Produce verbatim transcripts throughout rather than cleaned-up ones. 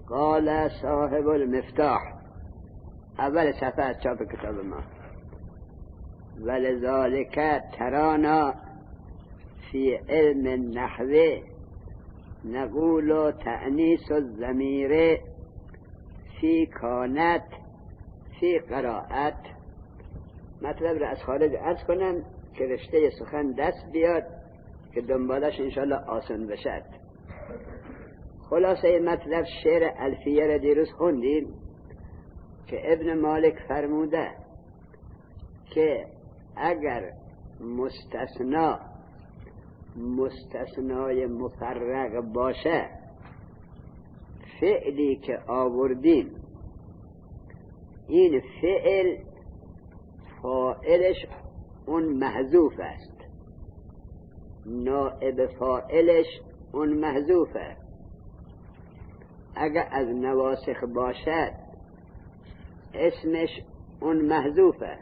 قال صاحب المفتاح، اول صفحه از چاپ کتاب ما. ولذالک ترانا فی علم النحو نقول تأنیس الضمیر فی کانت فی قرائت. مطلب را از خارج عرض کنم که رشته سخن دست بیاد که دنبالش انشاءالله آسان بشد. خلاصه مطلب شعر الفیه را دیروز خوندیم که ابن مالک فرموده که اگر مستثنا مستثنای مفرق باشه، فعلی که آوردیم این فعل فاعلش اون محذوف است، نائب فاعلش اون محذوفه. اگر از نواسخ باشد اسمش اون محذوفه،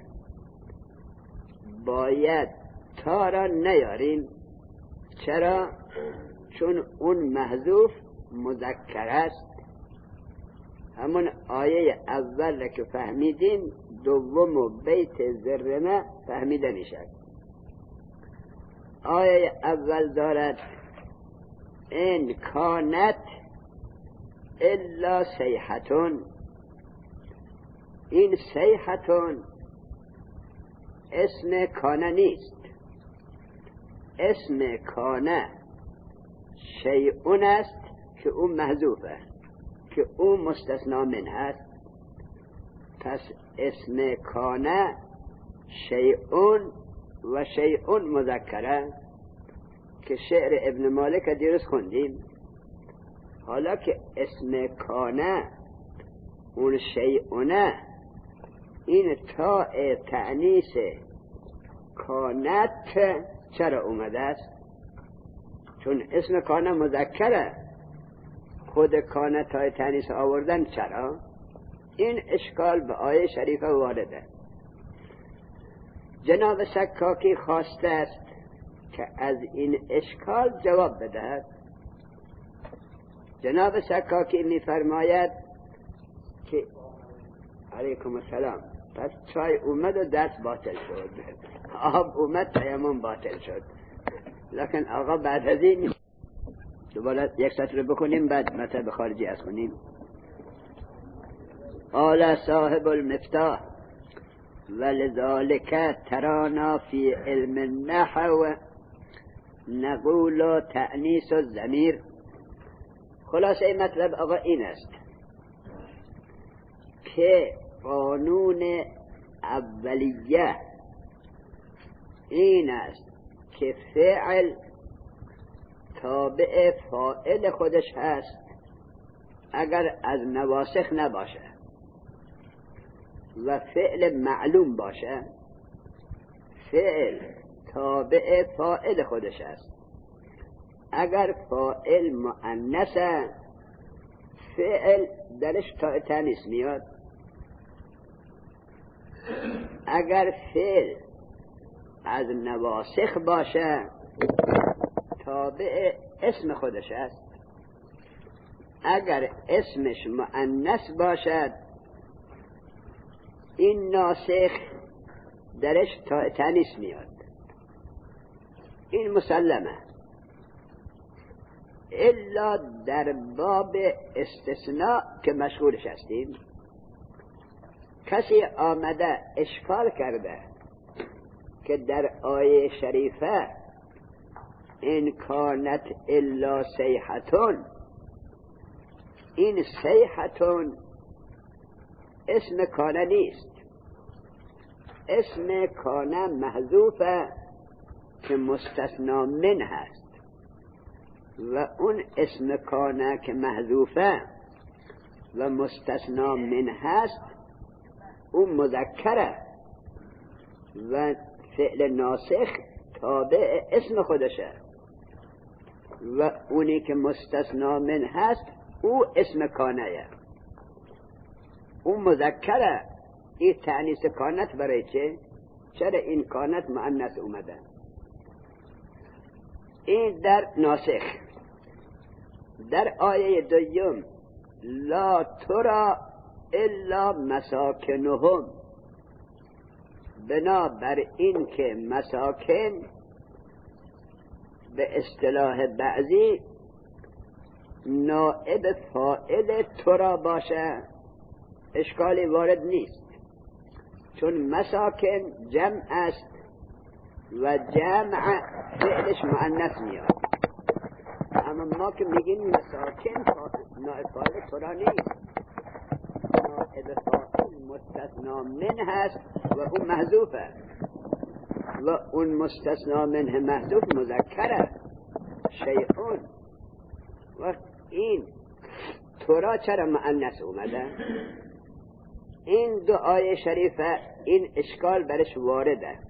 باید تا را نیاریم. چرا؟ چون اون محذوف مذکر است. همون آیه اول که فهمیدیم دوم و بیت زرمه فهمیده میشد. آیه اول دارد این کانت الا صیحتون. این صیحتون اسم کانه نیست، اسم کانه شیئون است که اون محذوفه، که اون مستثنا من هست. پس اسم کانه شیئون و شیئون مذکره که شعر ابن مالک دیروز خوندیم. حالا که اسم کانه اون شیئونه، این تاء تأنیس کانت چرا اومده است؟ چون اسم کانه مذکره، خود کانه تاء تأنیس آوردن چرا؟ این اشکال به آیه شریفه وارده. جناب سکاکی خواسته است که از این اشکال جواب بدهد. جناب سکاکی می‌فرماید که علیکم السلام، پس چای اومد و دست باطل شد، آب اومد تیمم باطل شد. لکن آقا بعد از این دوباره یک سطر بکنیم بعد مطلب خارجی از کنیم. قال صاحب المفتاح ولذالک ترانا فی علم النحو نقول تأنیس الضمیر. خلاصه مطلب آقا این است که قانون اولیه این است که فعل تابع فاعل خودش هست اگر از نواسخ نباشه، و فعل معلوم باشه فعل تابع فاعل خودش است. اگر فاعل مؤنثه فعل درش تاء تانیث میاد. اگر فعل از نواسخ باشه تابع اسم خودش است. اگر اسمش مؤنث باشد این ناسخ درش تاء تانیث میاد. این مسلمه، الا در باب استثناء که مشغولش هستیم. کسی آمده اشکال کرده که در آیه شریفه این کانت الا صیحتون، این صیحتون اسم کانه نیست، اسم کانه محذوفه که مستثنا من هست، و اون اسم کانه که محذوفه و مستثنا من هست اون مذکره و فعل ناسخ تابع اسم خودشه، و اونی که مستثنا من هست او اسم کانه، اون مذکره. این تأنیث کانت برای چه؟ چرا این کانت مؤنث اومده؟ این در ناسخ. در آیه دوم لا ترى الا مساکنهم، بنابر این که مساکن به اصطلاح بعضی نائب فاعل ترا باشه اشکالی وارد نیست، چون مساکن جمع است و جمع فعلش مؤنث میاد. اما ما که میگیم مساکن نائب فاعل ترا نیست، نائب فاعل مستثنا من هست و اون محذوفه و اون مستثنا منه محذوف مذکره شیئون. و این ترا چرا مؤنث اومده؟ این دو آیه شریفه این اشکال برش وارده.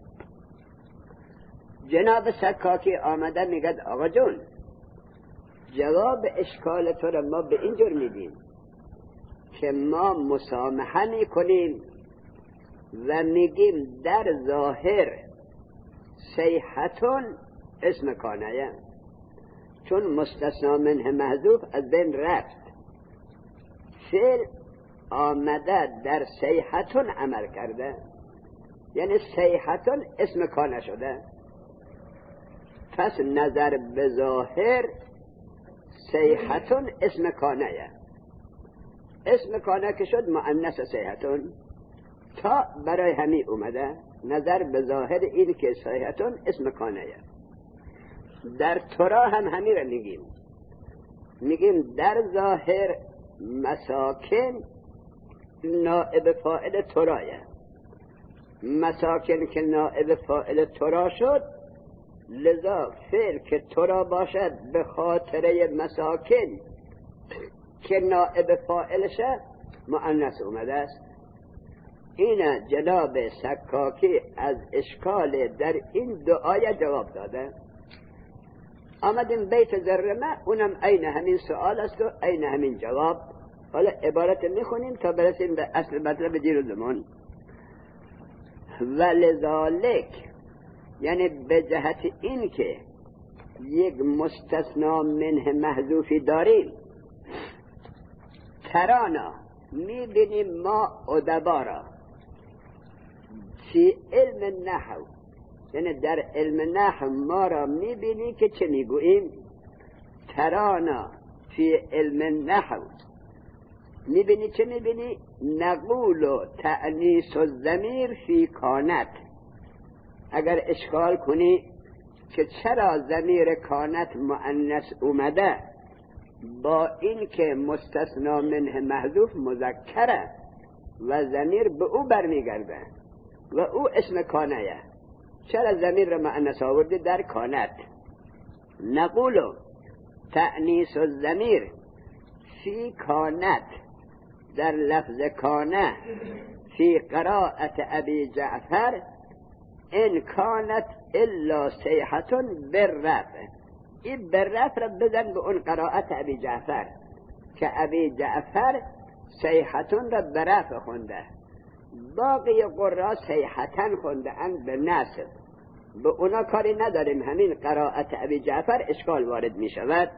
جناب سکاکی آمده میگه آقا جون جواب اشکال تو را ما به اینجور میدیم که ما مسامحه میکنیم و میگیم در ظاهر صیحتون اسم کانه، چون مستثنا منه محذوف از بین رفت، فعل آمده در صیحتون عمل کرده، یعنی صیحتون اسم کانه شده. پس نظر به ظاهر صیحتون اسم کانه، اسم کانه که شد مؤنث صیحتون، تا برای همی اومده نظر به ظاهر این که صیحتون اسم کانه. در ترا هم همی را میگیم، میگیم در ظاهر مساکن نائب فاعل ترایه، مساکن که نائب فاعل ترا شد لذا فعل که ترا باشد به خاطره مساکن که نائب فاعلشه مؤنث اومده است. این جناب سکاکی از اشکال در این دعای جواب داده. آمدیم بیت زرمه، اونم عین همین سوال است و عین همین جواب. حالا عبارت میخونیم تا برسیم به اصل مطلب دیر و زمان. ولذالک یعنی به جهت این که یک مستثنا منه محذوفی داریم، ترانا میبینیم ما ادبارا فی علم نحو، یعنی در علم نحو ما را میبینی که چه میگوییم. ترانا فی علم نحو میبینی چه میبینی؟ نقول و تأنیس و ضمیر فی کانت. اگر اشکال کنی که چرا ضمیر کانت مؤنث اومده با این که مستثنا منه محذوف مذکره و ضمیر به او برمیگرده و او اسم کانه، چرا ضمیر را مؤنث آورده در کانت؟ نقول تأنیس الضمیر فی کانت در لفظ کانه فی قراءت ابی جعفر ان کانت الا صیحتون بالرفع. این بالرفع را بزن به اون قراءت ابی جعفر که ابی جعفر صیحتون را برفع خونده، باقی قرآن صیحتن خونده اند به نصب. به اونا کاری نداریم، همین قراءت ابی جعفر اشکال وارد می شود.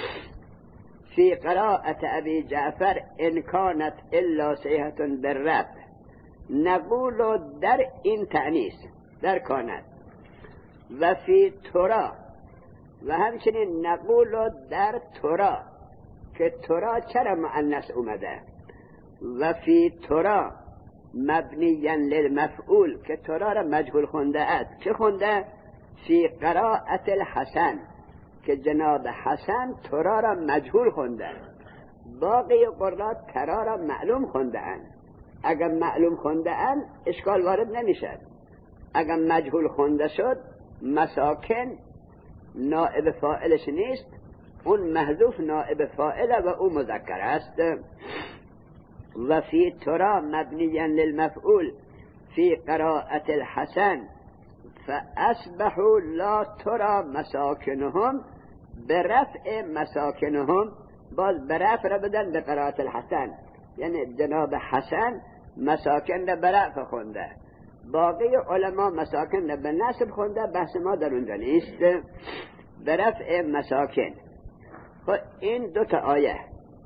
فی قراءت ابی جعفر ان کانت الا صیحتون بالرفع نقول در این تأنیس در کانت و فی ترا و همچنین نقول در ترا که ترا چرا مؤنث اومده و فی ترا مبنیا للمفعول که ترا را مجهول خونده است. چه خونده؟ فی قراءت الحسن که جناب حسن ترا را مجهول خونده، باقی قرآن ترا را معلوم خونده اند. اگر معلوم خونده اند اشکال وارد نمیشد. اگر مجهول خونده شد مساکن نائب فاعلش نیست، اون محذوف نائب فاعل و او مذکر است. و فی ترا مبنیا للمفعول فی قراءت الحسن فاصبحوا لا ترى مساکنهم برفع مساکنهم، باز برفع را بدن به قراءت الحسن، یعنی جناب حسن مساکن را برفع خونده، باقی علما مساکن را به نصب خونده. بحث ما در اونجا نیست. برفع مساکن. خب این دو تا آیه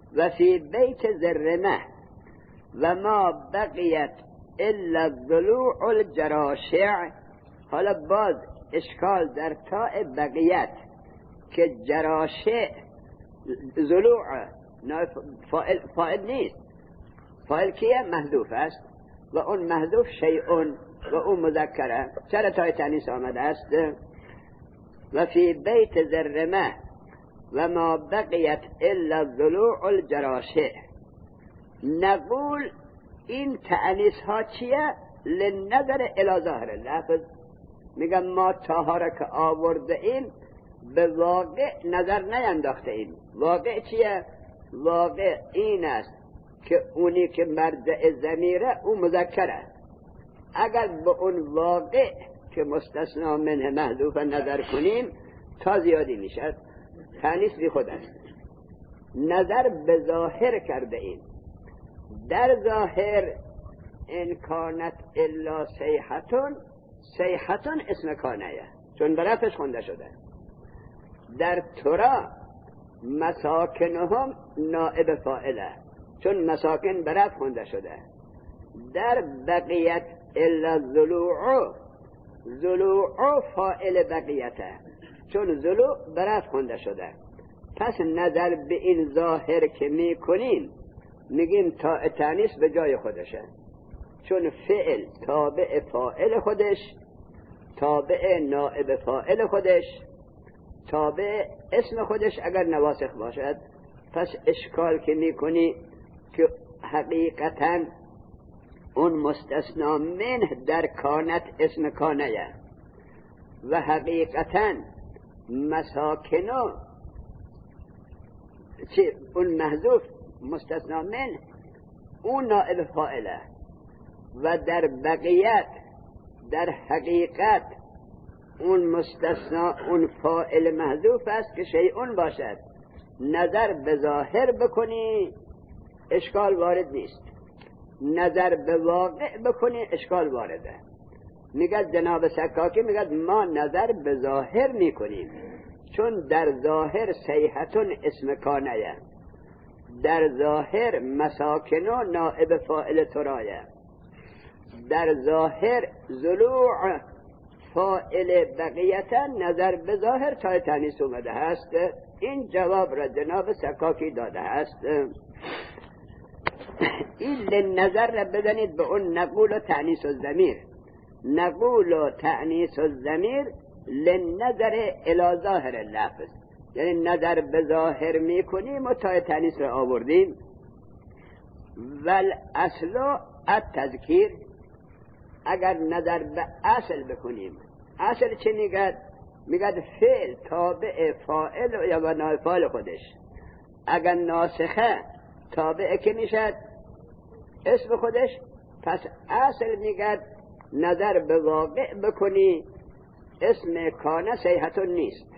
و فی بیت ذرمه و ما بقیت الا الضلوع الجراشع. حالا باز اشکال در تاء بقیت که جراشع ضلوع فاعل, فاعل نیست. فاعل کیه؟ محذوف است و اون محذوف شیئون و اون مذکره. چرا تای تانیث آمده است؟ و فی بیت ذرمه و ما بقیت الا الضلوع الجراشع. نقول این تانیث ها چیه؟ لنظر الی ظاهر اللفظ. میگم ما تاها را که آورده این به واقع نظر نینداخته این. واقع چیه؟ واقع این است که اونی که مرجع ضمیره اون مذکره. اگر به اون واقع که مستثنا منه محذوف نظر کنیم تا زیادی میشد. تانیث بی خود است. نظر به ظاهر کرده این. در ظاهر ان کانت الا صیحتون، صیحتون اسم کانیه چون براتش خونده شده. در ترا مساکنهم نائب فاعله چون مساکن برات خونده شده. در بقیت الا ضلوع، ضلوع فاعل بقیته چون ضلوع برات خونده شده. پس نظر به این ظاهر که می کنیم میگیم تا تانیث به جای خودشه چون فعل تابع فاعل خودش، تابع نائب فاعل خودش، تابع اسم خودش اگر نواسخ باشد. پس اشکال که میکنی که حقیقتا اون مستثنا منه در کانت اسم کانیه و حقیقتا مساکنو چی اون محذوف مستثنا منه اون نائب فاعله و در بقیت در حقیقت اون مستثنا اون فاعل محذوف است که شیئون باشد. نظر به ظاهر بکنی اشکال وارد نیست، نظر به واقع بکنی اشکال وارده. میگه جناب سکاکی میگه ما نظر به ظاهر میکنیم چون در ظاهر صیحتون اسم کانیه، در ظاهر مساکنو نائب فاعل ترایه، در ظاهر ضلوع فاعل بقیتا نظر به ظاهر تا تانیث اومده هست. این جواب را جناب سکاکی داده هست. این نظر را بزنید به اون نقول و تانیث الضمیر. نقول و تانیث الضمیر لنظر الی ظاهر اللفظ، یعنی نظر به ظاهر میکنیم و تا تانیث را آوردیم. والاصل التذکیر، اگر نظر به اصل بکنیم، اصل چه میگد؟ میگد فعل تابع فاعل یا نائب فاعل خودش. اگر ناسخه تابع که میشد اسم خودش، پس اصل میگد نظر به واقع بکنی اسم کانه صیحتون نیست،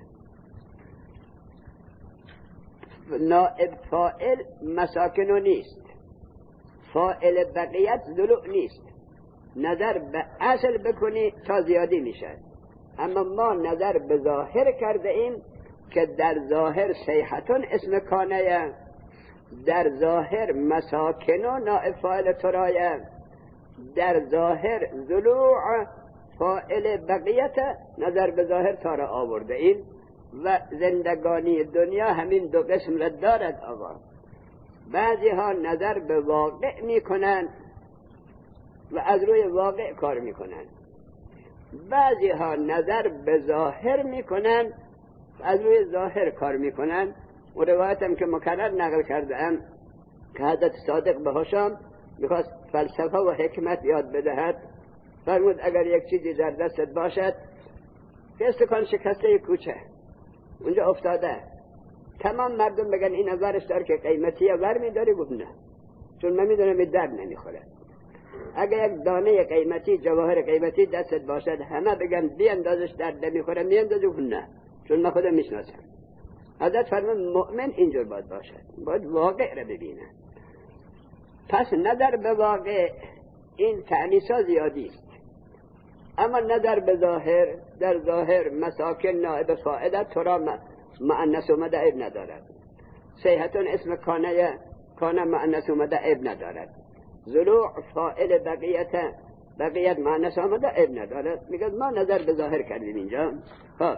نائب فاعل مساکنو نیست، فاعل بقیت ضلوع نیست. نظر به اصل بکنی تا زیادی میشه. اما ما نظر به ظاهر کرده ایم که در ظاهر صیحتون اسم کانه، در ظاهر مساکنو نائب فاعل ترایه، در ظاهر ضلوع فاعل بقیت. نظر به ظاهر تا را آورده این و زندگانی دنیا همین دو قسم را دارد. آقا بعضی ها نظر به واقع میکنن و از روی واقع کار میکنن، بعضی ها نظر به ظاهر میکنن و از روی ظاهر کار میکنن. و روایتم که مکرر نقل کردم که حضرت صادق به هشام میخواست فلسفه و حکمت یاد بدهد، فرمود اگر یک چیزی در دستت باشد که استکان شکسته کوچه اونجا افتاده، تمام مردم بگن این ورش دار که قیمتیه، ور میداری؟ گفت نه، چون من میدونم این درد نمیخوره. اگر یک دانه قیمتی، جواهر قیمتی دستت باشد همه بگن بیاندازش درد نمیخوره، میاندازی؟ گفت نه، چون من خودم میشناسم. حضرت فرمود مؤمن اینجور باید باشد، باید واقع را ببینه. پس نظر به واقع این تعنیسا زیادی است، اما نظر به ظاهر، در ظاهر مساکن نائب فاعل ترا مؤنث اومده عیب ندارد. صیحتون اسم کانه کانه مؤنث اومده عیب ندارد. ضلوع فاعل بقیت بقیت مؤنث آمده عیب ندارد. میگه ما نظر به ظاهر کردیم اینجا. خب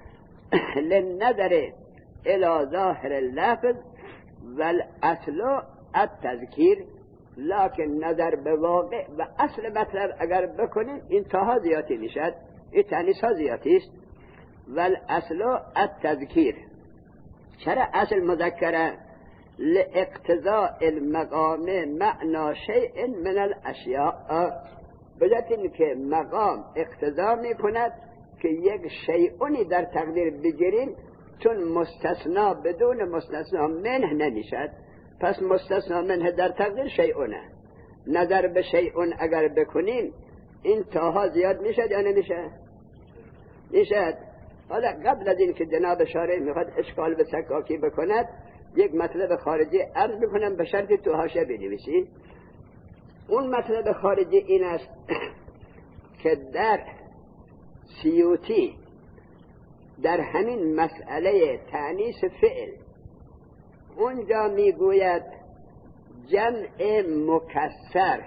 للنظر الى ظاهر اللفظ والاصل التذکیر، لکن نظر به واقع و اصل مطلب اگر بکنیم این تاها زیادی میشد، این تانیس ها زیادی است. والاصل التذکیر، چرا اصل مذکره؟ لاقتضاء المقام معنی شیء من الاشیاء، بجد که مقام اقتضا میکند که یک شیئونی در تقدیر بگیریم، چون مستثنا بدون مستثنا منه نمیشد، پس مستثنا منه در تقدیر شیئونه. نظر به شیئون اگر بکنیم این تاها زیاد میشد یا نمیشه؟ میشد. حالا قبل از این که جناب شارع میخواد اشکال به سکاکی بکند، یک مطلب خارجی عرض بکنم به شرط تو حاشیه بنویسی. اون مطلب خارجی این است که در سیوطی در همین مسئله تأنیث فعل اونجا میگوید جمع مکسر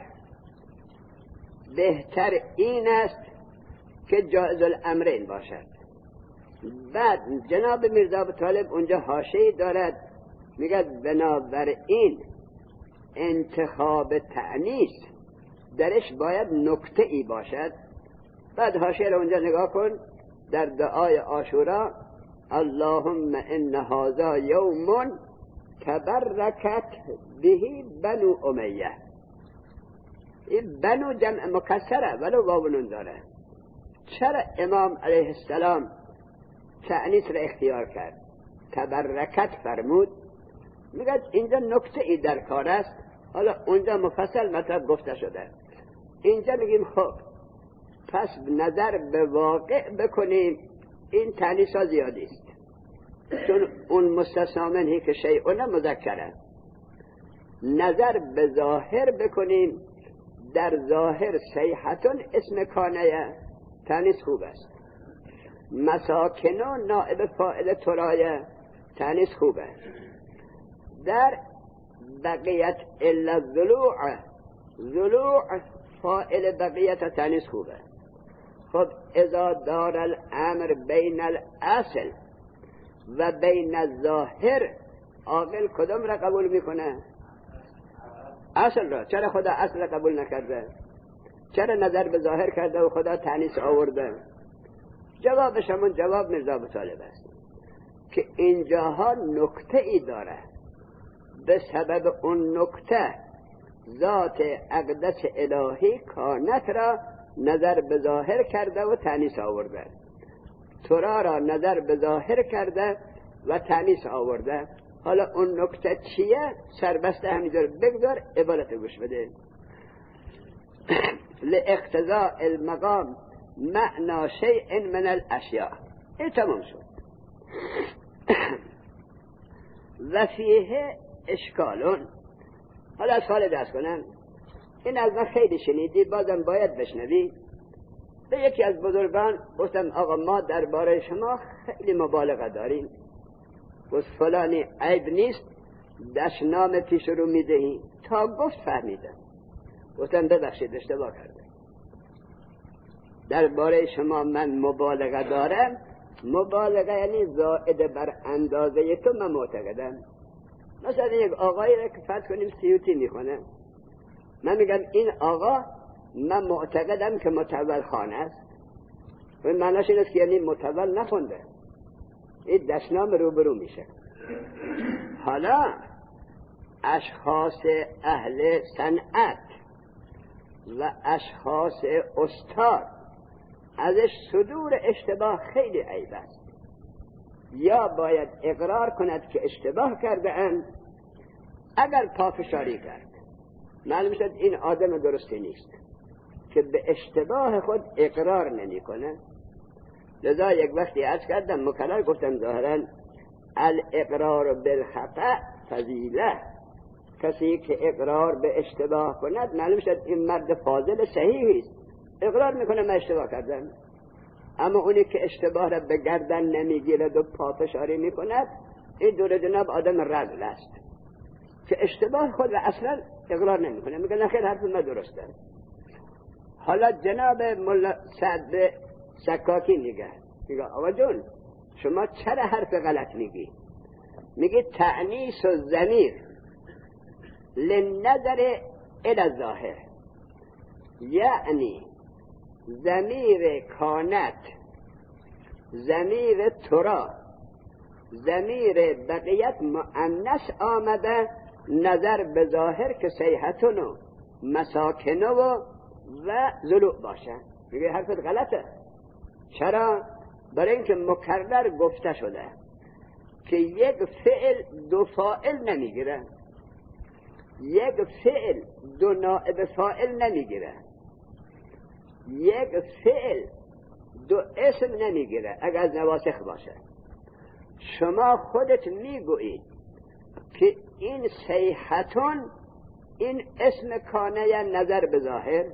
بهتر این است که جائز الامرین باشد. بعد جناب میرزا ابوطالب اونجا حاشیه دارد، میگه بنابراین انتخاب تأنیث درش باید نکته ای باشد. بعد حاشیه رو اونجا نگاه کن، در دعای عاشورا اللهم ان هذا یوم تبرکت به بنو امیه، این بنو جمع مکسره ولو واو نون داره. چرا امام علیه السلام تأنیث را اختیار کرد؟ تبرکت فرمود. میگه اینجا نکته ای در کار است. حالا اونجا مفصل مطلب گفته شده، اینجا میگیم خب پس نظر به واقع بکنیم این تأنیث ها زیادی است، چون اون مستثنا منه که شیئون مذکره. نظر به ظاهر بکنیم، در ظاهر صیحتون اسم کانه تأنیث خوب است. مساکنون نائب فاعل ترایه تأنیث خوب است. در بقیت الا ضلوع، ضلوع فاعل بقیت تأنیث خوب است. خب اذا دار الامر بین الاصل و بین الظاهر، عاقل کدام را قبول میکنه؟ اصل را. چرا خدا اصل را قبول نکرده؟ چرا نظر به ظاهر کرده و خدا تأنیث آورده؟ جوابش همون جواب میرزا ابوطالب است که اینجاها نکته ای داره، به سبب اون نکته ذات اقدس الهی کانت را نظر به ظاهر کرده و تأنیث آورده، ترا را نظر به ظاهر کرده و تأنیث آورده. حالا اون نکته چیه؟ سربسته همینجور بگذار، عبارت گوش بده. لاقتضاء المقام معنی شیء من الاشیاء، این تمام شد. و فیه اشکالون، حالا از حال دست کنم، این از من خیلی شنیدی، بازم باید بشنوی. به یکی از بزرگان گفتم آقا ما درباره شما خیلی مبالغه داریم، گفت فلانی عیب نیست، دشنام پیش رو میدهی. تا گفت فهمیدم، گفتم ببخشید اشتباه کردم، درباره شما من مبالغه دارم. مبالغه یعنی زائد بر اندازه تو من معتقدم. مثلا یک آقایی را که فرض کنیم سیوطی میکنه، من میگم این آقا من معتقدم که متول خانه است، و معناش این است که یعنی متول نخونده، این دشنام روبرو میشه. حالا اشخاص اهل صنعت و اشخاص استاد ازش صدور اشتباه خیلی عیب است. یا باید اقرار کند که اشتباه کرده اند، اگر پافشاری کرد معلوم شد این آدم درستی نیست که به اشتباه خود اقرار نمی کنه. لذا یک وقتی عرض کردم مکرر گفتم ظاهرا الاقرار بالخطأ فضیله، کسی که اقرار به اشتباه کند معلوم شد این مرد فاضل صحیحی است، اقرار میکنه من اشتباه کردم. اما اونی که اشتباه را به گردن نمیگیرد و پافشاری میکند این دور جناب آدم رذل است که اشتباه خود و اصلا اقرار نمیکنه، میگه نه خیر حرف ما درسته. حالا جناب مولا سعد سکاکی میگه میگه آقا جون شما چرا حرف غلط میگی؟ میگه تعنیس و ضمیر لنظر الى الظاهر، یعنی ضمیر کانت، ضمیر ترا، ضمیر بقیت مؤنث آمده نظر به ظاهر که صیحتون و مساکنه و و ضلوع باشه. میگه حرفت غلطه. چرا؟ برای اینکه مکرر گفته شده که یک فعل دو فاعل نمیگیره، یک فعل دو نائب فاعل نمیگیره، یک فعل دو اسم نمیگیره اگر از نواسخ باشه. شما خودت میگویید که این صیحتون این اسم کانه یا نظر به ظاهر،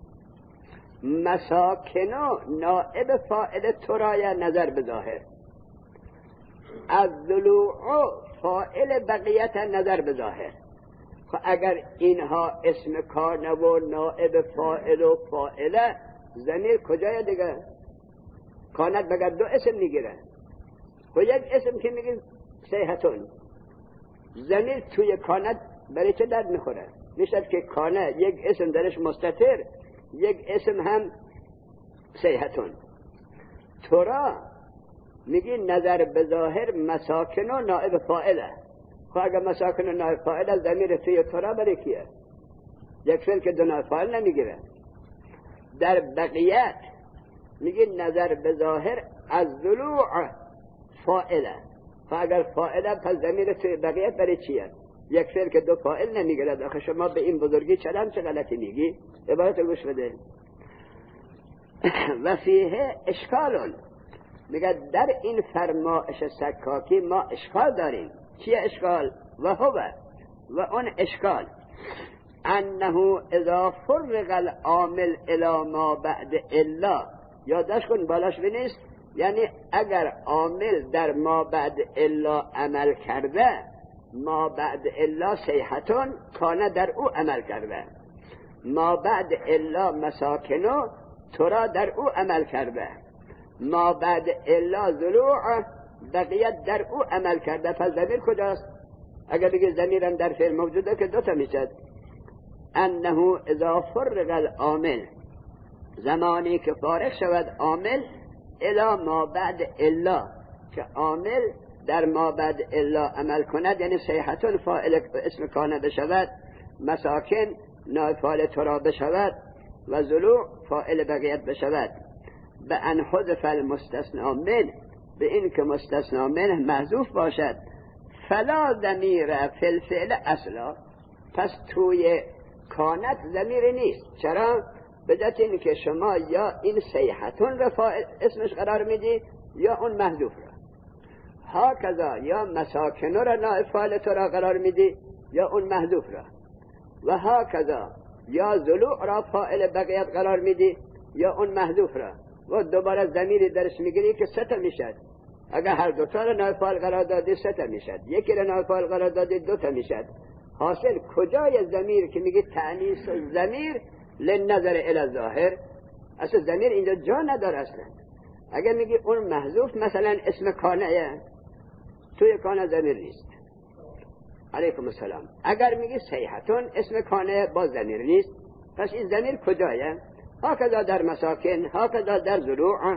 مساکنو نائب فاعل ترای نظر به ظاهر، از ضلوع فاعل بقیت نظر به ظاهر. خب اگر اینها اسم کانه و نائب فاعل و فاعله، ضمیر کجای دیگه؟ کانت بگر دو اسم میگیره. خب یک اسم که میگه صیحتون، ضمیر توی کانت برای چه درد میخوره؟ میشد که کانه یک اسم درش مستتر، یک اسم هم صیحتون. ترا میگی نظر به ظاهر مساکن و نائب فاعله. خب اگر مساکن و نائب فاعله، ضمیر توی ترا برای کیه؟ یک فعل که دو نائب فاعل نمیگیره. در بقیت میگی نظر به ظاهر از ضلوع فاعله. خب اگر فاعله پس ضمیر توی بقیت برای چیه؟ یک فعل که دو فاعل نمیگیره. آخه شما به این بزرگی چرا چه غلطی میگی؟ عبارت گوش بده. و فیه اشکالون، میگه در این فرمایش سکاکی ما اشکال داریم. چیه اشکال؟ و هو، و اون اشکال انه اذا فرق العامل الی ما بعد الا، یادش کن بالاش بنیست، یعنی اگر عامل در ما بعد الا عمل کرده، ما بعد الا صیحتون کانه در او عمل کرده، ما بعد الا مساکنو ترا در او عمل کرده، ما بعد الا ضلوع بقیت در او عمل کرده. پس ضمیر کجاست؟ اگر بگی ضمیرم در فعل موجوده که دوتا میشد. انه اذا فرق العامل، زمانی که فارغ شود عامل الا ما بعد الا، که عامل در ما بعد الا عمل کند، یعنی صیحتون فاعل اسم کانه بشود، مساکن نائب فاعل ترا بشود و ضلوع فاعل بقیت بشود. به ان حذف المستثنی من، به این که مستثنی منه محذوف باشد. فلا ضمیر فی الفعل اصلا، پس توی کانت ضمیر نیست. چرا؟ به جهت این که شما یا این صیحتون را فاعل اسمش قرار میدی یا اون محذوف را. ها کذا یا مساکن را نائب فاعل ترا قرار میدی یا اون محذوف را. و ها کذا یا ضلوع را فاعل بقیت قرار میدی یا اون محذوف را. و دوباره ضمیری درش میگیری که سه تا میشد. اگر هر دو تا را نائب فاعل قرار دادی سه تا میشد، یکی را نائب فاعل قرار دادی دو تا میشد. حاصل کجای ضمیر که میگه تأنیث ضمیر لنظر الی الظاهر؟ اصلا ضمیر اینجا جا نداره اصلا. اگر میگی اون محذوف، مثلا اسم کانه، توی کانه ضمیر نیست. علیکم السلام. اگر میگی صیحتون اسم کانه با ضمیر نیست، پس این ضمیر کجایه؟ هکذا در مساکن، هکذا در ضلوع.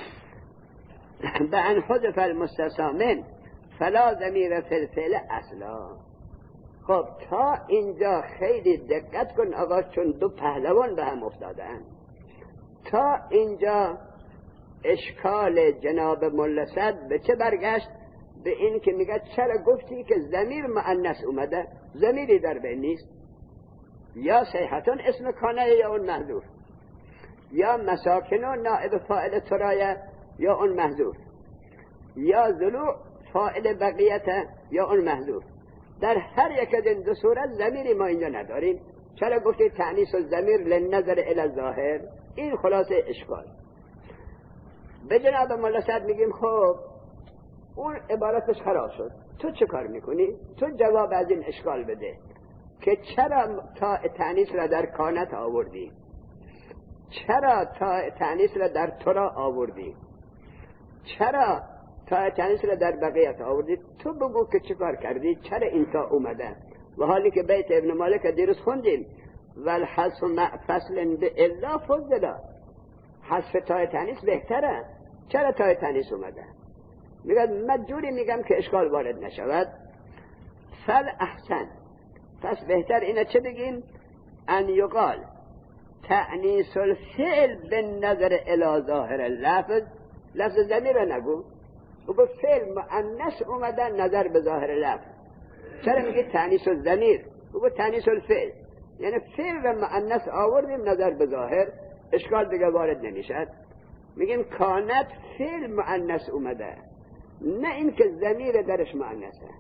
به ان حذف المستثنی من فلا ضمیر فی الفعل اصلا. خب تا اینجا خیلی دقت کن آقا، چون دو پهلوان به هم افتادن. تا اینجا اشکال جناب مولا سعد به چه برگشت؟ به این که میگه چرا گفتی که ضمیر مؤنث اومده؟ ضمیری در بین نیست. یا صیحتون اسم کانه یا اون محذوف، یا مساکنو نائب فاعل ترایه یا اون محذوف، یا ضلوع فاعل بقیت یا اون محذوف. در هر یک از این دو صورت ضمیری ما اینجا نداریم. چرا گفتی تأنیث الضمیر للنظر الی الظاهر؟ این خلاصه اشکال. به جناب مولا سعد میگیم خب اون عبارتش خراب شد. تو چه کار میکنی؟ تو جواب از این اشکال بده که چرا تا تانیث را در کانت آوردی، چرا تا تانیث را در ترا آوردی، چرا تا تانیث را در بقیت آوردی؟ تو بگو که چه کار کردی، چرا این تا اومده. و حالی که بیت ابن مالک دیروز خوندیم والحذف مع فصل الا فضلا، حذف تا تانیث بهتره، چرا تا تانیث اومده؟ میگه من جوری میگم که اشکال وارد نشود. فل احسن، پس بهتر اینه چه بگیم؟ ان یقال تأنیس الفعل بالنظر الى ظاهر اللفظ، لفظ ضمیر رو نگو، بگو فعل مؤنث اومده نظر به ظاهر لفظ. چرا میگی تأنیس الضمیر؟ بگو تأنیس الفعل، یعنی فعل و مؤنث آوردیم نظر به ظاهر، اشکال دیگه وارد نمیشد. میگیم کانت فعل مؤنث اومده، نه اینکه ضمیر درش مؤنثه.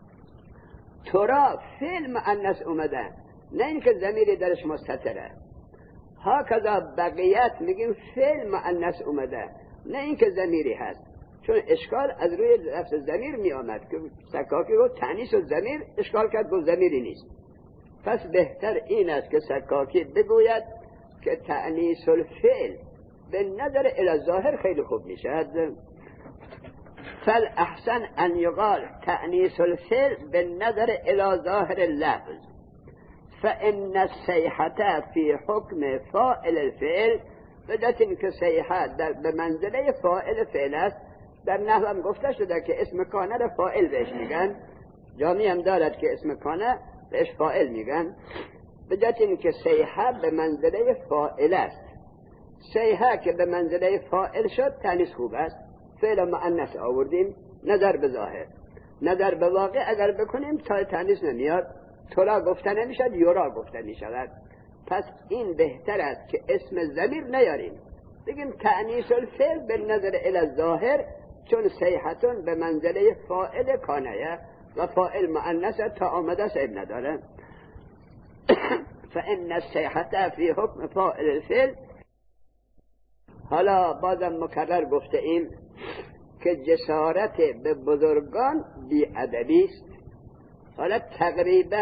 ترا فعل مؤنث اومده، نه اینکه ضمیر درش مستتره. ها کذا بقیت میگیم فعل مؤنث اومده، نه اینکه ضمیری هست، چون اشکال از روی لفظ ضمیر می آمد که سکاکی رو تأنیث و ضمیر اشکال کرد، گفت ضمیری نیست. پس بهتر این است که سکاکی بگوید که تأنیث الفعل به نظر الی ظاهر خیلی خوب میشد. فل احسن ان یقال تأنیث الفعل به نظر الی ظاهر اللفظ فان الصیحة فی حکم فاعل الفعل، بدت این که صیحه در به منزله فاعل فعل است. در نحو هم گفته شده که اسم کانه را فاعل بهش میگن، جامی هم دارد که اسم کانه بهش فاعل میگن. بدت این که صیحه به منزله فاعل است. صیحه که به منزله فاعل شد تأنیث خوب است، فعل مؤنث آوردیم نظر به ظاهر، نظر به واقع اگر بکنیم تا تأنیث نمیاد، ترا گفته نمیشد، یورا گفته میشود. پس این بهتر است که اسم ضمیر نیاریم، بگیم تأنیث الفعل به نظر الی الظاهر، چون صیحتون به منزله فاعل کانه و فاعل مؤنث تا آمده سعب نداره. فان الصیحة فی حکم فاعل الفعل. حالا بازم مکرر گفته ایم که جسارت به بزرگان بی ادبی است. حالا تقریبا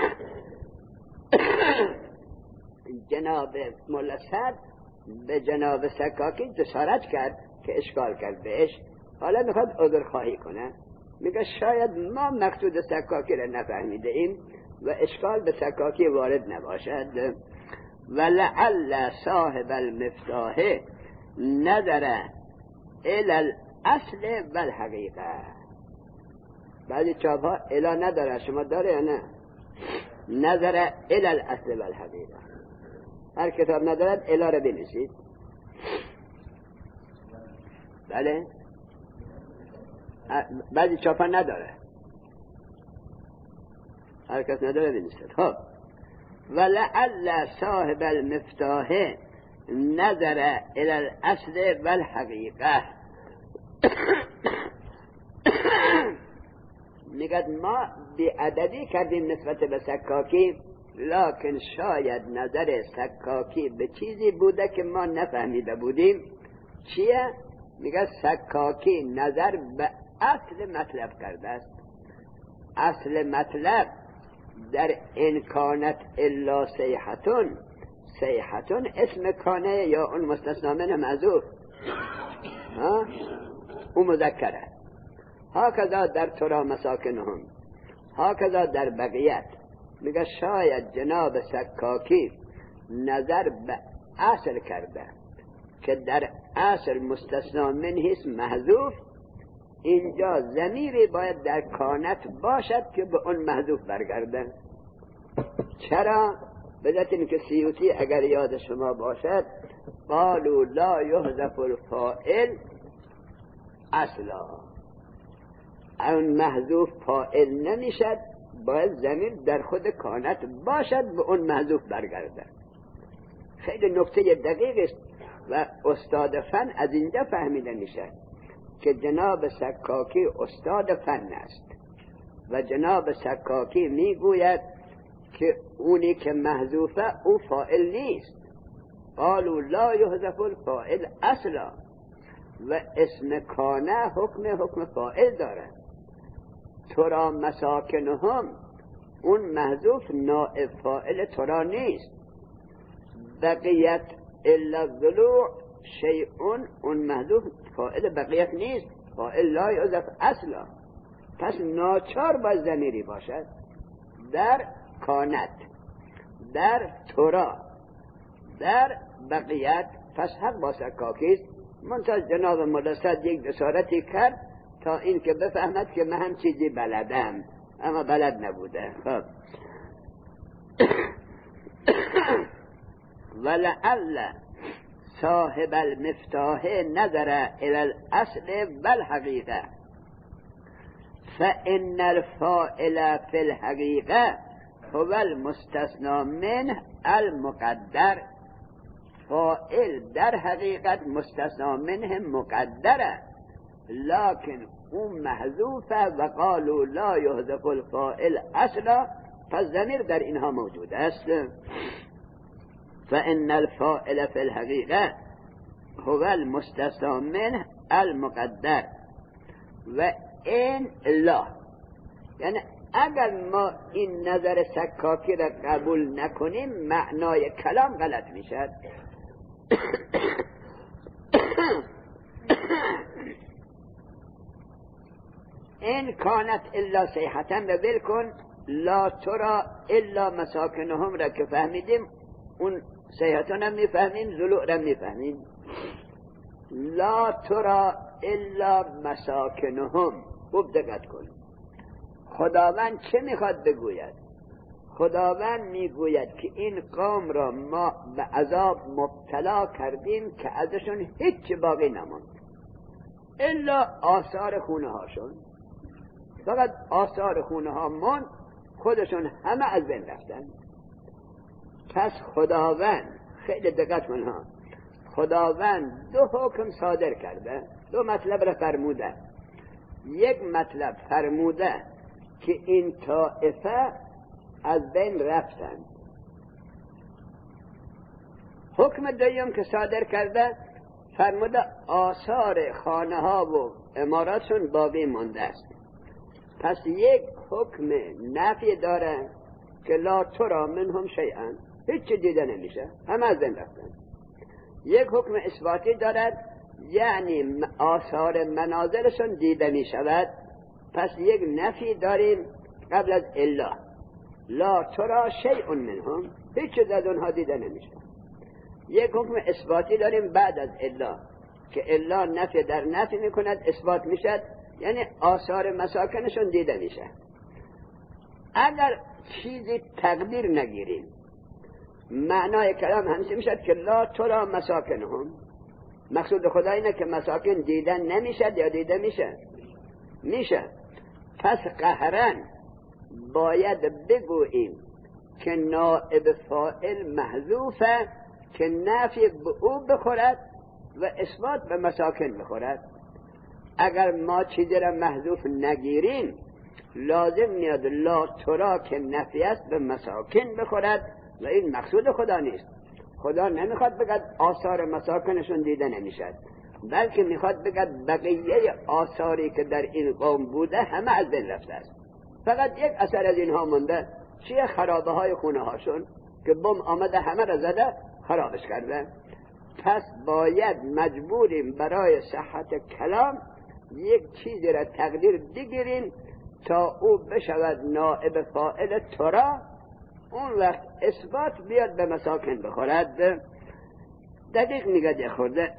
جناب مولا سعد به جناب سکاکی جسارت کرد که اشکال کرد بهش، حالا میخواد عذرخواهی کنه. میگه شاید ما مقصود سکاکی را نفهمیده ایم و اشکال به سکاکی وارد نباشد. ولعل صاحب المفتاح نظر الى الاصل والحقیقه. بعضی چاپ ها الا نداره، شما داره یا نه؟ نظر الى الاصل والحقیقه. هر کتاب ندارد الا را بنویسید. بله، بعضی چاپ ها نداره، هر کس نداره بنویسید. خب ولعل صاحب المفتاح نظر الى الاصل والحقیقه. میگد ما بی‌ادبی کردیم نسبت به سکاکی، لکن شاید نظر سکاکی به چیزی بوده که ما نفهمیده بودیم. چیه؟ میگه سکاکی نظر به اصل مطلب کرده است. اصل مطلب در این کانت الا صیحتون، صیحتون اسم کانه یا اون مستثنا منه معذوف، ها اون مذکره. هاکذا در ترا مساکنهم، هاکذا در بقیت. میگه شاید جناب سکاکی نظر به اصل کرده که در اصل مستثنا منه اسم محذوف، اینجا ضمیری باید در کانت باشد که به اون محذوف برگرده. چرا؟ بذات این که سیوطی اگر یاد شما باشد قالوا لا یحذف الفاعل اصلا، اون محذوف فاعل نمیشد، باید ضمیر در خود کانت باشد به اون محذوف برگرده. خیلی نکته دقیق است و استاد فن از اینجا فهمیده میشه که جناب سکاکی استاد فن است و جناب سکاکی میگوید که اونی که محذوفه او فاعل نیست. قالوا لا یحذف الفاعل اصلا، و اسم کانه حکم حکم فاعل داره. ترا مساکنهم اون محذوف نائب فاعل ترا نیست. بقیت الا الضلوع شیئون اون محذوف فاعل بقیت نیست، فاعل لا یحذف اصلا. پس ناچار باید ضمیری باشد در کانت، در ترا، در بقیت. پس حق با سکاکیست. منتها جناب مدرسات یک جسارتی کرد تا این که بفهمد که من هم چیزی بلدم، اما بلد نبوده. خب ولعل صاحب المفتاح نظر الى الاصل والحقیقه فان الفاعل فی الحقیقه هو المستثنى منه المقدر. فاعل در حقیقت مستثنى منه مقدره، لكن اون محذوفه و قالوا لا یحذف الفاعل اصلا. پس ضمیر در اینها موجود است. فان الفاعل فی الحقیقه هو المستثنى منه المقدر و این لا، یعنی اگر ما این نظر سکاکی را قبول نکنیم معنای کلام غلط میشد. این کانت الا صیحتن را ول کن، لا ترا الا مساکنهم را که فهمیدیم اون صیحتن هم میفهمیم، ضلوع را میفهمیم. لا ترا الا مساکنهم. خوب دقت کن خداوند چه میخواد بگوید؟ خداوند میگوید که این قوم را ما به عذاب مبتلا کردیم که ازشون هیچ باقی نماند الا آثار خونه هاشون. فقط آثار خونه ها ماند، خودشون همه از بین رفتن. پس خداوند، خیلی دقت کن ها، خداوند دو حکم صادر کرده، دو مطلب را فرموده. یک مطلب فرموده که این طائفه از بین رفتن. حکم دویم که صادر کرده فرموده آثار خانه ها و عماراتشون باقی مانده است. پس یک حکم نفی داره که لا ترا منهم شیئا، هیچ دیده نمیشه، همه از بین رفتن. یک حکم اثباتی دارد، یعنی آثار منازلشون دیده می شود. پس یک نفی داریم قبل از الا، لا ترا شیء منهم، هیچ چیز از اونها دیده نمیشه. یک حکم اثباتی داریم بعد از الا که الا نفی در نفی میکند، اثبات میشد، یعنی آثار مساکنشون دیده میشه. اگر چیزی تقدیر نگیریم معنای کلام همین میشد که لا ترا مساکنهم، مقصود خدا اینه که مساکن دیدن نمیشد یا دیده میشه؟ میشه. پس قهرن باید بگوییم که نائب فاعل محذوفه که نفی به او بخورد و اثبات به مساکن بخورد. اگر ما چیزی را محذوف نگیریم لازم نیاد لا ترا که نفی است به مساکن بخورد و این مقصود خدا نیست. خدا نمیخواد بگد آثار مساکنشون دیده نمیشد، بلکه میخواد بگد بقیه آثاری که در این قوم بوده همه از بین رفته است، فقط یک اثر از اینها مونده. چیه؟ خرابه های خونه هاشون که بم آمده همه را زده خرابش کرده. پس باید مجبوریم برای صحت کلام یک چیزی را تقدیر بگیریم تا او بشود نائب فاعل ترا، اون وقت اثبات بیاد به مساکن بخورد. دقیق نگه خورده.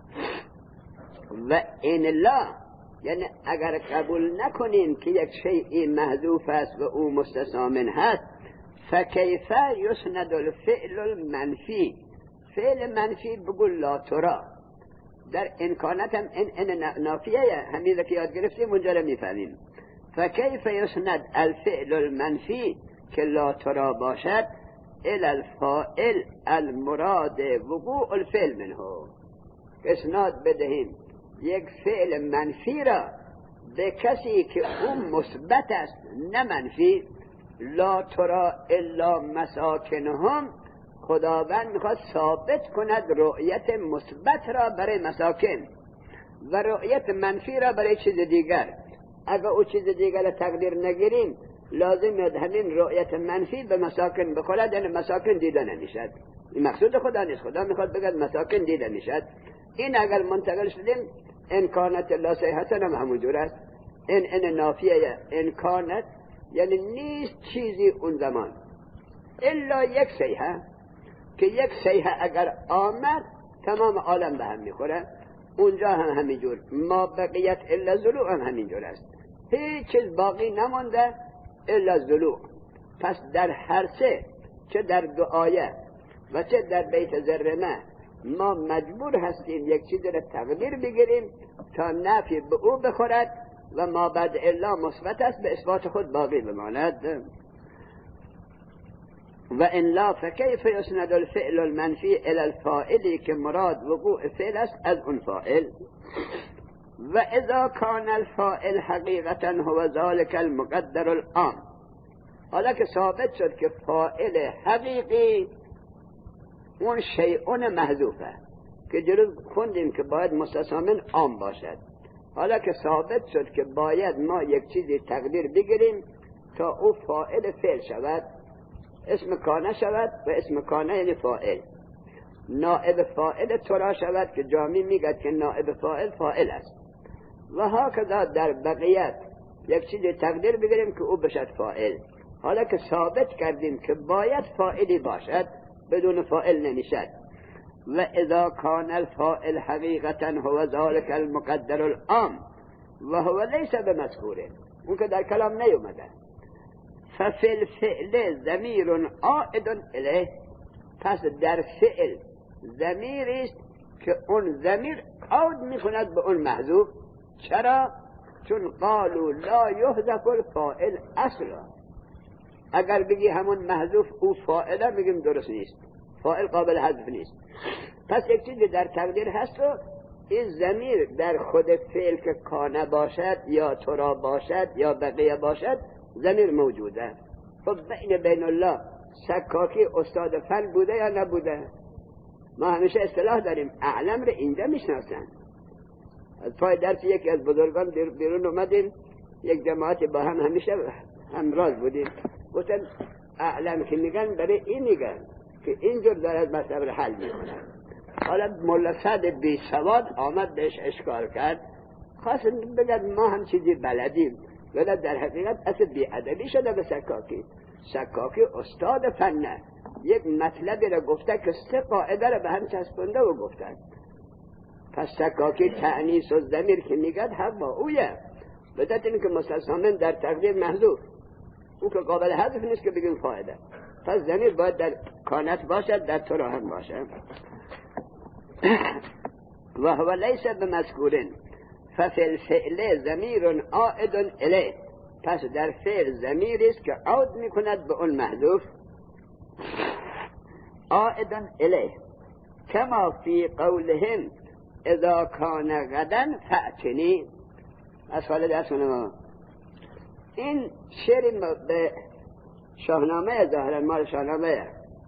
و این لا، یعنی اگر قبول نکنیم که یک شیئی محذوف است و او مستثنی منه هست، فکیف یسند الفعل المنفی، فعل منفی بگو لا ترا. در امکانات هم این, این نافیه، همین که یاد گرفتیم اونجا رو میفهمیم. فکیف یسند الفعل المنفی که لا ترا باشد الی الفاعل المراد وقوع الفعل منه، اسناد بدهیم یک فعل منفی را به کسی که اون مثبت است نه منفی. لا ترا الا مساکنهم، خداوند میخواد ثابت کند رؤیت مثبت را برای مساکن و رؤیت منفی را برای چیز دیگر. اگه او چیز دیگر تقدیر نگیریم لازم است همین رؤیت منفی به مساکن بخورد، یعنی مساکن دیده نمیشد. این مقصود خدا نیست. خدا میخواد بگه مساکن دیده میشد. این اگر منتقل شدیم امکانات لا صحتن هم همونجور است. این این نافیه امکانات یعنی نیست چیزی اون زمان الا یک سیحه، که یک سیحه اگر آمد تمام عالم به هم میخوره. اونجا هم همینجور ما بقیت الا ضلوع هم همینجور است. هیچ چیز باقی نمونده الا ضلوع. پس در هر سه، چه در دو آیه و چه در بیت ذرمه، ما مجبور هستیم یک چیز را تقدیر بگیریم تا نفی به او بخورد و ما بعد الا مثبت است به اثبات خود باقی بماند. و ان لا فکیف یسند الفعل المنفی الى الفاعلی که مراد وقوع فعل است از اون فاعل. و اذا کان الفاعل حقیقتا هو ذلك المقدر العام. حالا که ثابت شد که فاعل حقیقی اون شیء محذوفه که جلو خوندیم که باید مستثامن عام باشد. حالا که ثابت شد که باید ما یک چیزی تقدیر بگیریم تا او فاعل فعل شود، اسم کانه شود و اسم کانه یعنی فاعل. نائب فاعل ترا شود که جامی میگد که نائب فاعل فاعل است. و هکذا در بقیت یک چیزی تقدیر بگیریم که او بشد فاعل. حالا که ثابت کردیم که باید فاعلی باشد، بدون فاعل نمیشد. و اذا کان الفاعل حقیقتا هو ذلك المقدر العام و هو لیس بمذکوره، اون که در کلام نیومده. ففی الفعل ضمیر عائد الیه. پس در فعل ضمیری است که اون ضمیر عود میکند به اون محذوف. چرا؟ چون قالوا لا یحذف الفاعل اصلا. اگر بگی همون محذوف او فاعله، میگیم درست نیست، فاعل قابل حذف نیست. پس یک چیزی در تقدیر هست و این ضمیر در خود فعل که کانه باشد یا ترا باشد یا بقیه باشد ضمیر موجوده. خب بین بین الله سکاکی استاد فن بوده یا نبوده؟ ما همیشه اصطلاح داریم اعلم رو اینجا میشناسن. از پای درس یکی از بزرگان بیرون اومدیم، یک جماعتی با هم همیشه همراز بودیم، گفتن اعلم که میگن برای این میگن که اینجور دارد مسئله رو حل میکنن. حالا مولا سعد بی سواد آمد بهش اشکال کرد، خواست بگن ما هم چیزی بلدیم، ولی در حقیقت اصل بی ادبی شده به سکاکی. سکاکی استاد فنه، یک مطلبی را گفته که سه قاعده را به هم چسبنده و گفتن. پس سکاکی تأنیس و ضمیر که میگد حق با اویه، بدت این که مستثامن در تقدیر محذوف، او که قابل حذف نیست که بگیم فایده. پس ضمیر باید در کانت باشد، در ترا هم باشد. و هو لیس بمذکورن ففی الفعل ضمیر عائد الیه. پس در فعل ضمیری است که عود میکند به اون محذوف. عائد الیه کما فی قولهم اذا کان غدا فأتنی. از حال درس ما این شعر به شاهنامه ظاهرا مال شاهنامه،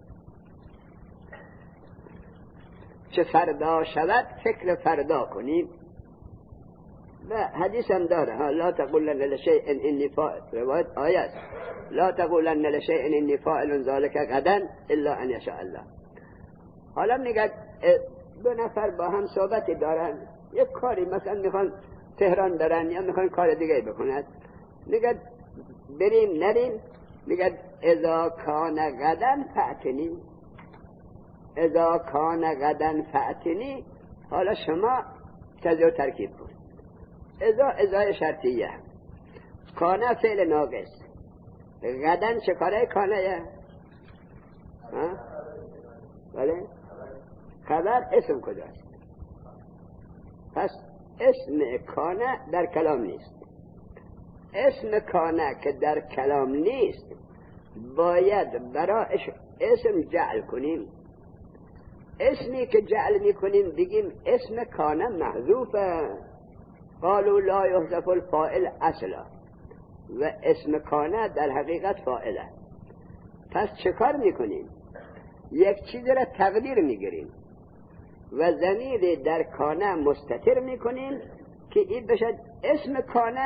چه فردا شود فکر فردا کنیم. و حدیث هم داره ها، لا تقولن لشیء انی فاعل، روایت آیه است، لا تقولن لشیء انی فاعل ذلك غدا الا ان یشاء الله. حالا میگه دو نفر با هم صحبتی دارن، یک کاری مثلا میخوان تهران برن یا میخوان کار دیگه بکنن، میگه بریم نریم، میگه اذا کان غدا فأتنی، اذا کان غدا فأتنی. حالا شما تجزیه و ترکیب کن. اذا اذا شرطیه، کان فعل ناقص، غدا چه کاره کانه؟ ها؟ بله؟ خبر اسم کجاست؟ پس اسم کانه در کلام نیست. اسم کانه که در کلام نیست باید برایش اسم جعل کنیم. اسمی که جعل میکنیم بگیم اسم کانه محذوفه، قالوا لا یحذف الفاعل اصلا، و اسم کانه در حقیقت فاعله. پس چه کار میکنیم؟ یک چیز را تقدیر میگیریم و ضمیر در کانه مستتر میکنیم که این بشد اسم کانه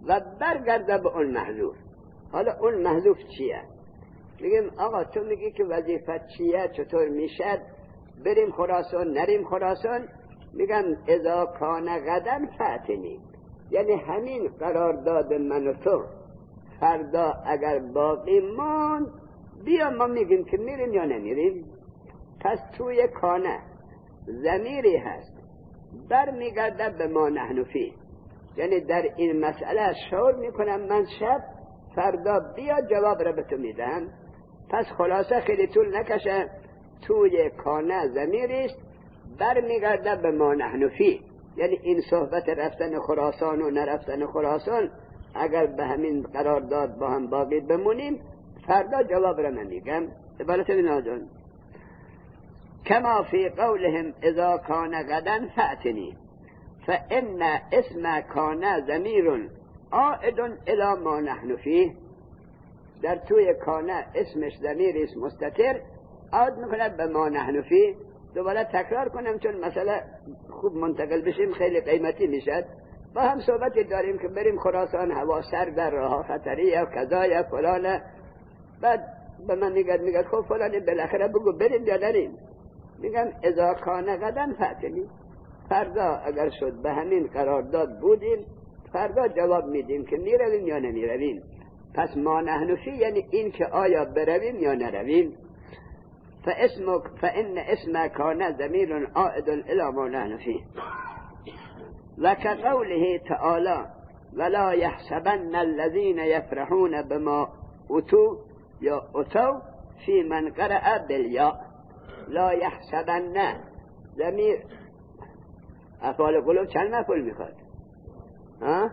و برگرده به اون محذوف. حالا اون محذوف چیه؟ میگیم آقا تو میگی که وظیفت چیه، چطور میشد بریم خراسان نریم خراسان؟ میگم اذا کان غدن فاتنی، یعنی همین قرارداد من و تو فردا اگر باقی ماند بیا ما میگیم که میریم یا نمیریم. پس توی کانه ضمیری هست بر میگرده به ما نحن فیه، یعنی در این مسئله شعور میکنم من شب فردا بیا جواب را به تو میدم. پس خلاصه خیلی طول نکشه، توی کانه ضمیریست بر میگرده به ما نحن فیه، یعنی این صحبت رفتن خراسان و نرفتن خراسان اگر به همین قرارداد با هم باقی بمونیم فردا جواب را من میگم. عبارت بنازون کما فی قولهم اذا کان غدا فأتنی فإن اسم کان ضمیر عائد الی ما نحن فیه. در توی کانه اسمش ضمیر است مستتر عائد میکنه به ما نحن فیه. دوباره تکرار کنم چون مسئله خوب منتقل بشیم خیلی قیمتی میشد. با هم صحبتی داریم که بریم خراسان، هوا سرد، راه خطریه، کذا فلانه. بعد به من میگه میگه خب فلانی بالاخره بگو بریم یا نریم؟ میگم اذا کان غدا فأتنی، فردا اگر شد به همین قرارداد بودیم فردا جواب میدیم که میرویم یا نمیرویم. پس ما نحن فی یعنی این که آیا برویم یا نرویم. فاسمک فإن اسم کان ضمیر عائد الی ما نحن فیه. و كقوله تعالی ولا يحسبن الذين يفرحون بما اوتوا یا اتوا فی من قرأ بالیاء. لا يحسبن ضمیر افعال قلوب چند مفعول میخواد؟ ها؟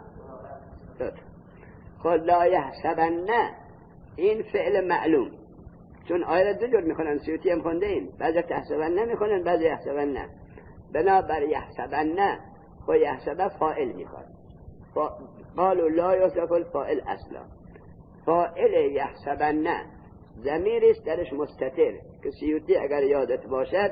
خود لا يحسبن این فعل معلوم، چون آیه دو جور میخونن، سیوطی هم خونده این، بعضی تحسبن میخونن بعضی یحسبن. بنابر یحسبن و یحسب فاعل میخواد. قالوا لا یحسب الفاعل اصلا. فاعل یحسبن ضمیر است درش مستتر که سیوطی اگر یادت باشد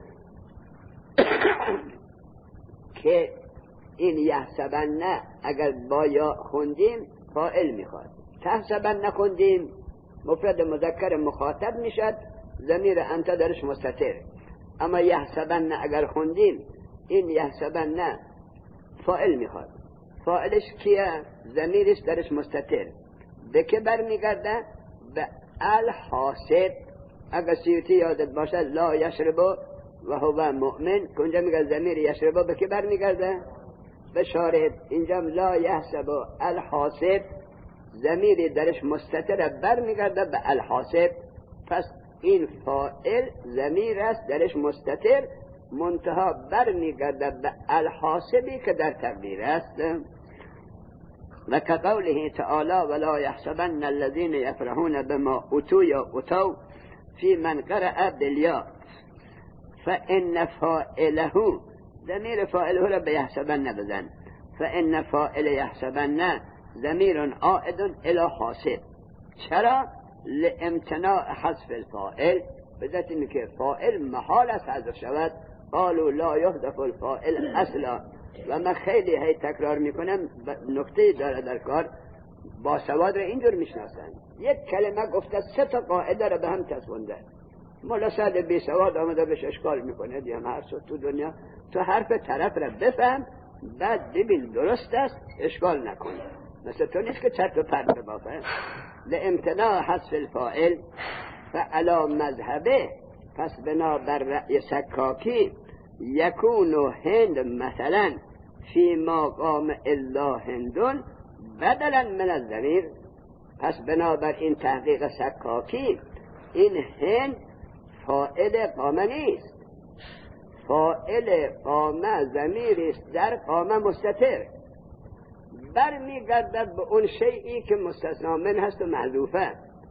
که این یحسبن اگر با یا خوندیم فاعل میخواد، تحسبن نخوندیم مفرد مذکر مخاطب میشد، ضمیر انت درش مستتر. اما یحسبن اگر خوندیم این یحسبن فاعل میخواد. فاعلش کیه؟ ضمیرش درش مستتر. به که برمیگرده؟ به الحاسب. اگر سیوطی یادت باشد لا یشربو و هو مؤمن، کنجا میگه ضمیر یشربو به که برمیگرده؟ به شارب. اینجا لا یحسبو الحاسب ضمیر درش مستتر برمیگرده به الحاسب. پس این فاعل ضمیر است درش مستتر منتها برمیگرده به الحاسبی که در تقدیر است. و كقوله تعالی ولا يحسبن الذين يفرحون بما اوتوا یا اتوا فی من قرأ بالیاء فإن فاعله، ضمیر فاعله را به یحسبن بزن، فإن فاعل یحسبن ضمیر عائد الی حاسب. چرا؟ لامتناع حذف الفاعل، بذات این که فاعل محال است حذف شود. قالوا لا يحذف الفاعل اصلا. و من خیلی هی تکرار میکنم، نکته داره در کار، با سواد را اینجور میشناسن. یک کلمه گفته سه تا قاعده را به هم چسبونده. مولا سعد بی سواد آمده بهش اشکال میکنه دیگه هر صوت تو دنیا تو حرف طرف را بفهم بعد ببین درست است اشکال نکن. مثل تو نیست که چرت و پرت بافه. لامتناع حذف الفاعل فعلا مذهبه، پس بنا بر رأی سکاکی یکونو هند مثلا فی ما قام الا هندون بدلا من الضمیر. پس بنا بر این تحقیق سکاکی این هند فاعل قامه نیست، فاعل قامه ضمیر است در قامه مستتر، برمیگردد به اون شیئی که مستثنا من هست و محذوفه.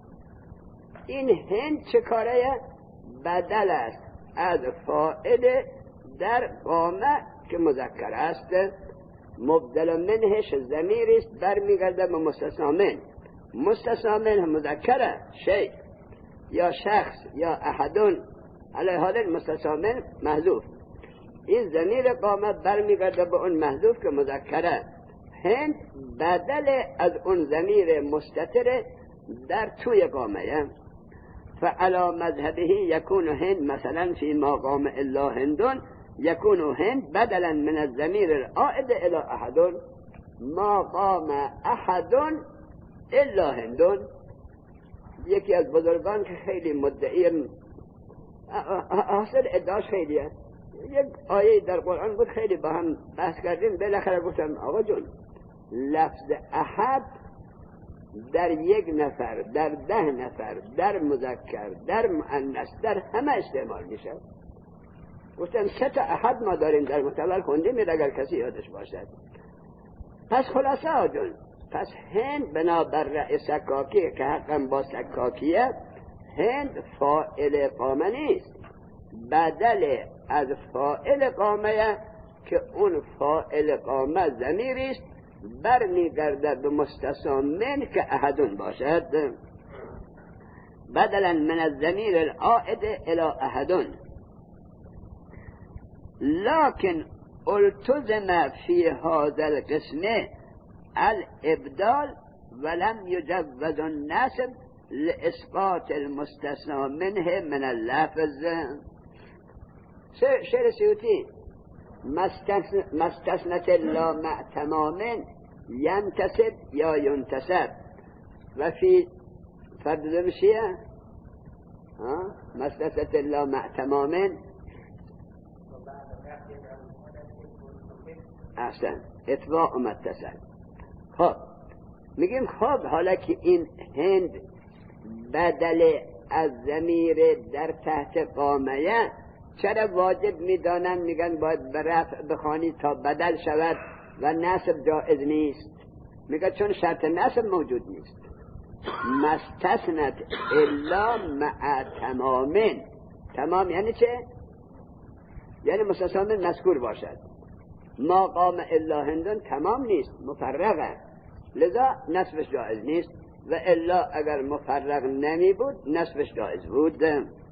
این هند چه کاره؟ بدل است از فاعل در قامه که مذکر است، مبدل منهش ضمیر است برمیگردد به مستثنا من. مستثنا من مذکره، شیء یا شخص یا احدون، علی حال مستثنا من محذوف. این ضمیر قامه برمیگرده به اون محذوف که مذکره. هند بدل از اون ضمیر مستتر در توی قامه. فعلا مذهبه یکون هند مثلا فی ما قام الا هندون یکون هند بدلا من الضمیر العائد الى احدون ما قام احدون الا هندون. یکی از بزرگان که خیلی مدعی حاصل ادعاش خیلیه، یک آیه در قرآن بود خیلی با هم بحث کردیم، بالاخره گفتم آقا جون لفظ احد در یک نفر، در ده نفر، در مذکر، در مؤنث، در همه استعمال میشه. گفتم سه تا احد ما داریم در متول خوندیم اگر کسی یادش باشد. پس خلاصه آجون، پس هند بنابر رأی سکاکی که حقا با سکاکیه، هند فاعل قامه نیست، بدل از فاعل قامه که اون فاعل قامه ضمیریست برمیگردد به مستثنی من که احدون باشد، بدلا من الضمیر العائد الى احدون. لكن التزم في هذا القسم الابدال ولم يجوز النسب لاسقاط المستثنى منه من اللفظ. شعر سیوطی مستثنت لا مع تمام ينتسب یا ينتسب و فی فرد دمشیه مستثنت لا مع تمام احسن اتباع متصل. خب میگیم خب حالا که این هند بدل از ضمیر در تحت قامه، چرا واجب میدانن میگن باید به رفع بخوانی تا بدل شود و نصب جائز نیست؟ میگن چون شرط نصب موجود نیست. مستثنت الا مع تمامن، تمام یعنی چه؟ یعنی مستثنی مذکور باشد. ما قام الا هندون تمام نیست، مفرغه، لذا نصبش جائز نیست، و الا اگر مفرغ نمی بود نصبش جائز بود.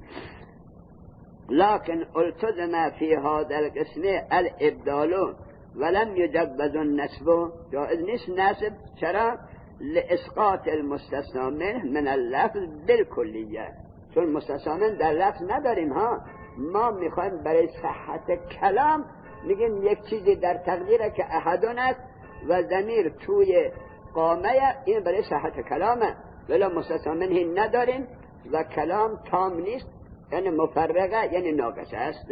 لكن التزم في هذا القسم الابدال ولم يجوز النسب، جائز نیست نسب. چرا؟ لاسقاط المستثنى منه من اللفظ بالکلیه، چون مستثنی در لفظ نداریم ها. ما میخوایم برای صحت کلام میگیم یک چیزی در تقدیره که احدون است و ضمیر توی قامه، این برای صحت کلامه، ولی مستثنی نداریم و کلام تام نیست، یعنی مفرقه، یعنی ناقص است.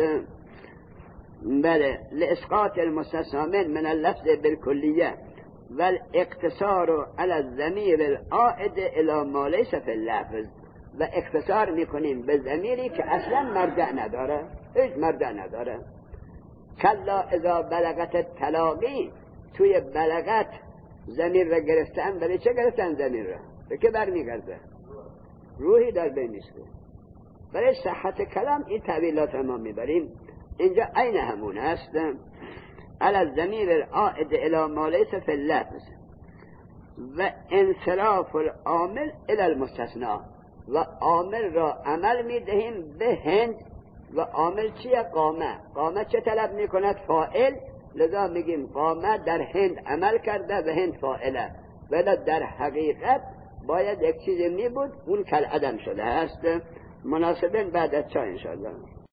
بله، لاسقاط المستثنى من اللفظ بالکلیه والاقتصار على الضمیر العائد الى ما ليس في اللفظ، و اختصار میکنیم به ضمیری که اصلا مرجع نداره، هیچ مرجع نداره. کلا اذا بلغت تلاقی، توی بلغت ضمیر را گرفتن، برای چه گرفتن ضمیر را؟ به که برمیگرده؟ روحی در بین نیست. برای صحت کلام این تعبیرات ما میبریم، اینجا عین همون است. علی الضمیر العائد الی ما لیس فی اللفظ و انصراف العامل الی المستثنی، و عامل را عمل میدهیم به هند، و عامل چیه؟ قامه. قامه چه طلب میکند؟ فاعل، لذا میگیم قامه در هند عمل کرده و هند فاعله، ولی در حقیقت باید یک چیزی می بود، اون کل عدم شده است. مناسباً بعد از چا انشاءالله.